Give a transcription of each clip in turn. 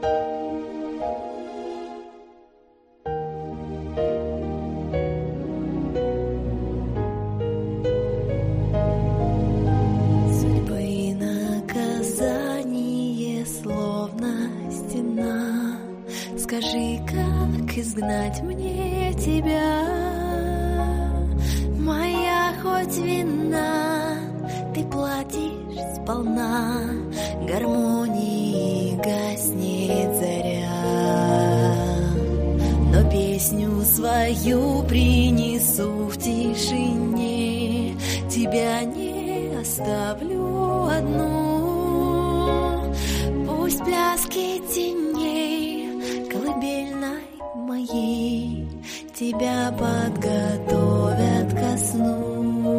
Скажи, как изгнать мне тебя, моя хоть вина, ты платишь сполна, гармонии гаснет заря. Но песню свою принесу в тишине, тебя не оставлю одну. Пусть пляски теней колыбельной моей тебя подготовят ко сну.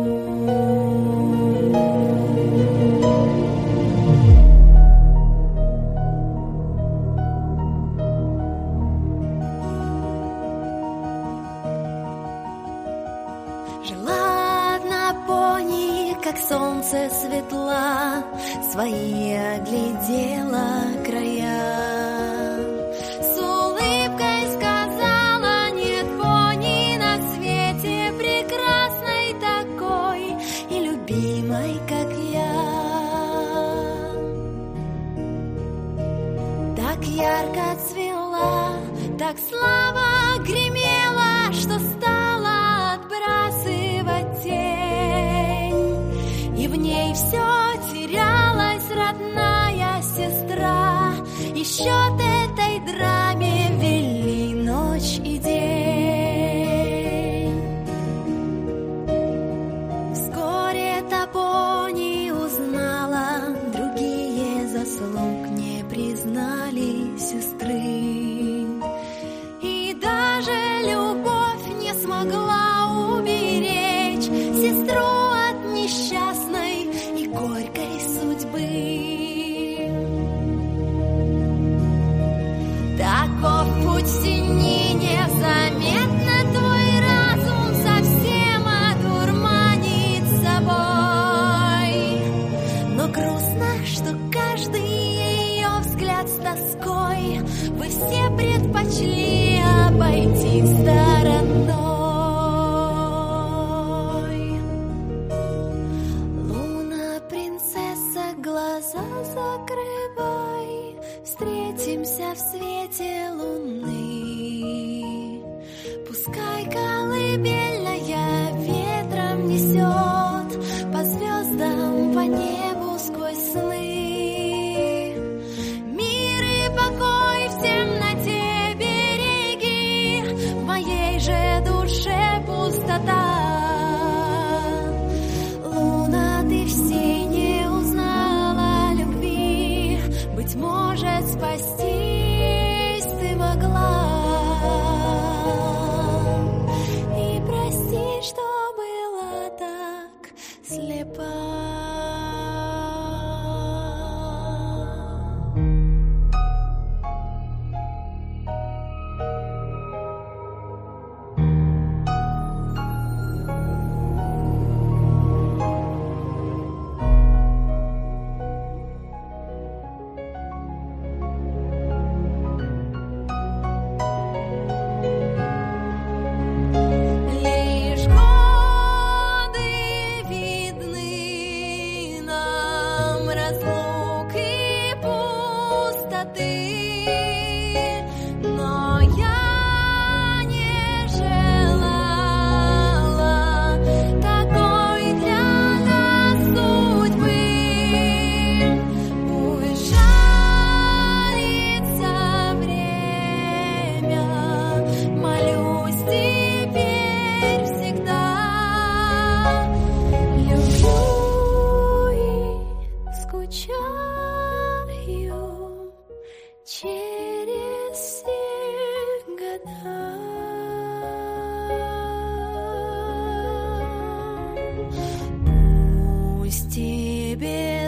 Жила одна пони, как солнце светла, свои оглядела края. Как я, так ярко цвела, так слава гремела, что стала отбрасывать тень, и в ней все терялась родная сестра, и счет этой драме вели ночь и день. Заслуг не признали сестры, и даже любовь не смогла уберечь сестру от несчастной и горькой судьбы. Таков путь в тени, незаметно твой разум совсем одурманит собой, но грустно, что каждый ее взгляд с тоской вы все предпочли обойти стороной. Луна, принцесса, глаза закрывай, встретимся в свете луны. Пускай колыбельная ветром несет по звездам, по небу сквозь сны. Пустота. Луна, ты все не узнала любви, быть может, спастись ты могла. И прости, что была так слепа. Через все года пусть тебе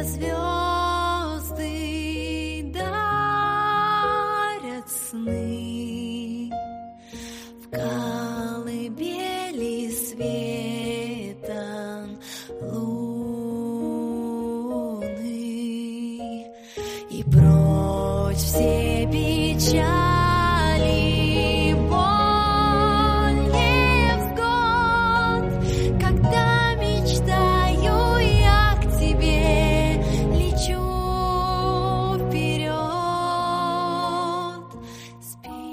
звезды дарят сны в колыбели светом луны и прочь Хоть все печали, боль, невзгод, когда мечтаю я к тебе, лечу вперед. Спи,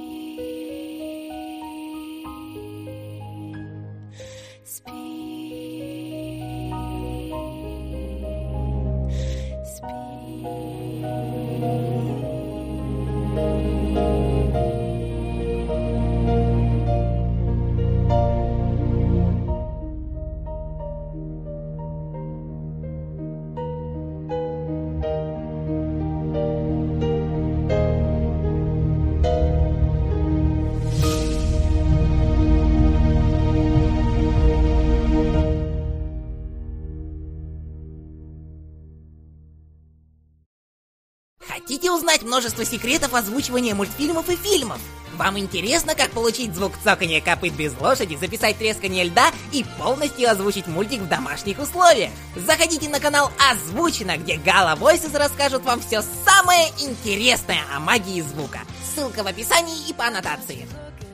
спи, спи. Хотите узнать множество секретов озвучивания мультфильмов и фильмов? Вам интересно, как получить звук цоканья копыт без лошади, записать трескание льда и полностью озвучить мультик в домашних условиях? Заходите на канал Озвучено, где Gala Voices расскажут вам все самое интересное о магии звука. Ссылка в описании и по аннотации.